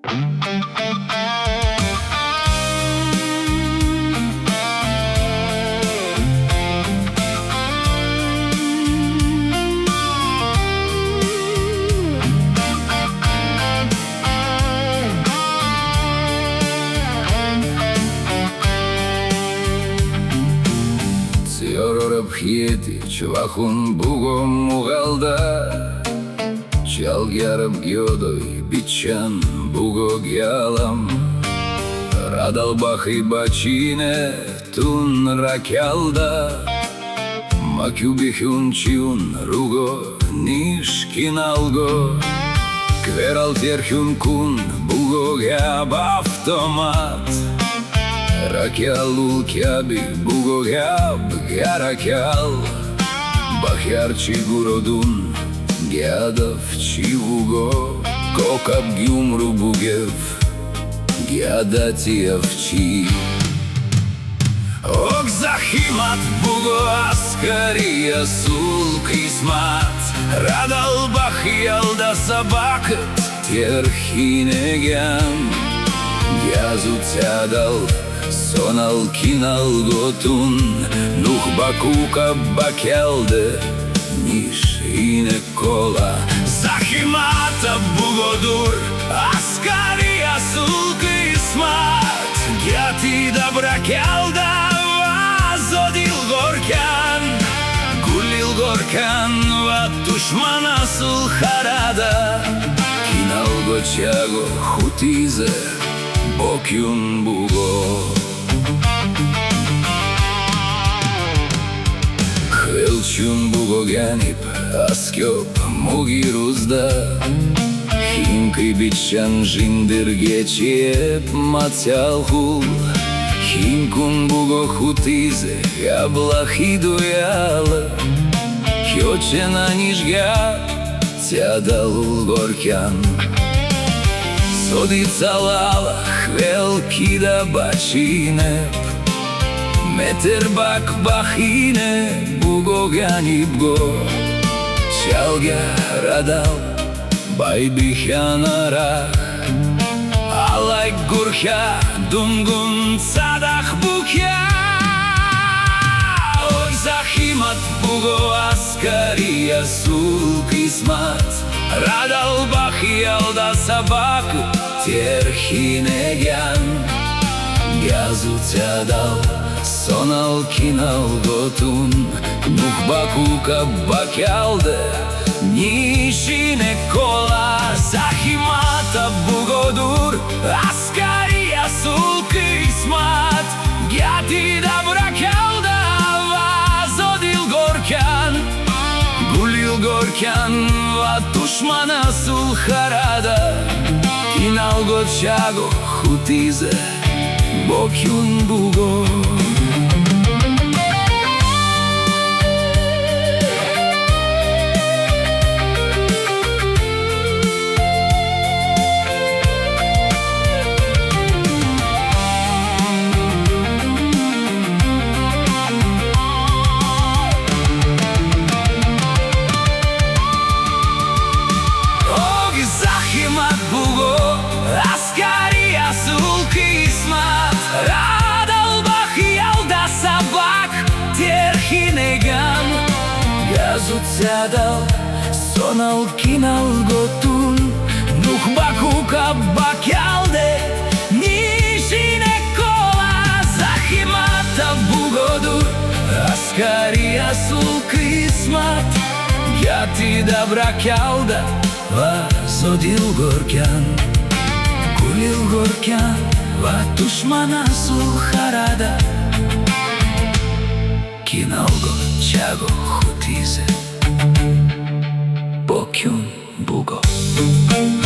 Pjeti që vakun bugo mu galda Qal gjarëm gjodoj biqan bugo gjallam Radal bahi bacine tun rakjalda Ma kjubihun qiun rugo nishkin algo Kveral tjerhun kun bugo gjab automat Rakjalul kjabi bugo gjab gjarakjal Bahjar qi gurodun gjadav qi vugo Kokab gjumru bugev gjadati avqi Ok zahimat bugo askaria sul kismat Radal bahjal da sabakët tjerhine gjam Gjazu tjadal Sonal kinal gotun Nuh bakuka bakjelde Nish ine kola Zahimata bugodur Askaria sulk ismat Gjati da brakjalda Vazodil gorkan Gulil gorkan Va tushmana sul harada Kinal gochago hutize Bokyun bugo Hvelçun bugo ganip Askjop mugiruzda Himkëj biqan zhindirge qjep macialhul Himkun bugo hutize Gablahidu jale Kjo që na nishga Tjadalul gorkan Sodica lala, hvel kida bacine Meter bak bahine, bugo ganib go Qalga radal, bay bihyanara Alay gurha, dungun sadak bukya Oy zahimat bugo askaria sul kismat Radal bahjal da sabak tjerhine gjan Gjazu tjadal sonal kinal gotun Nuh bakuka bakjalde nishine kola Zahimata bugodur askaria sul kismat Gjati da brakjalda vazodil gorkan Gulil gorkan va tushmana sul harada Kinal gochago hutize Bokyun bugo Askaria sul kismat Radal bahjal da sabak tjerhine gjan Gjazu tjadal sonal kinal gotun Nuh bakuka bakjalde nishine kola Zahimata bugodur askaria sul kismat Gjati da brakjalda vazodil gorkan Gulil gorkan va tushmana sul harada Kinal gochago hutize Bokyun bugo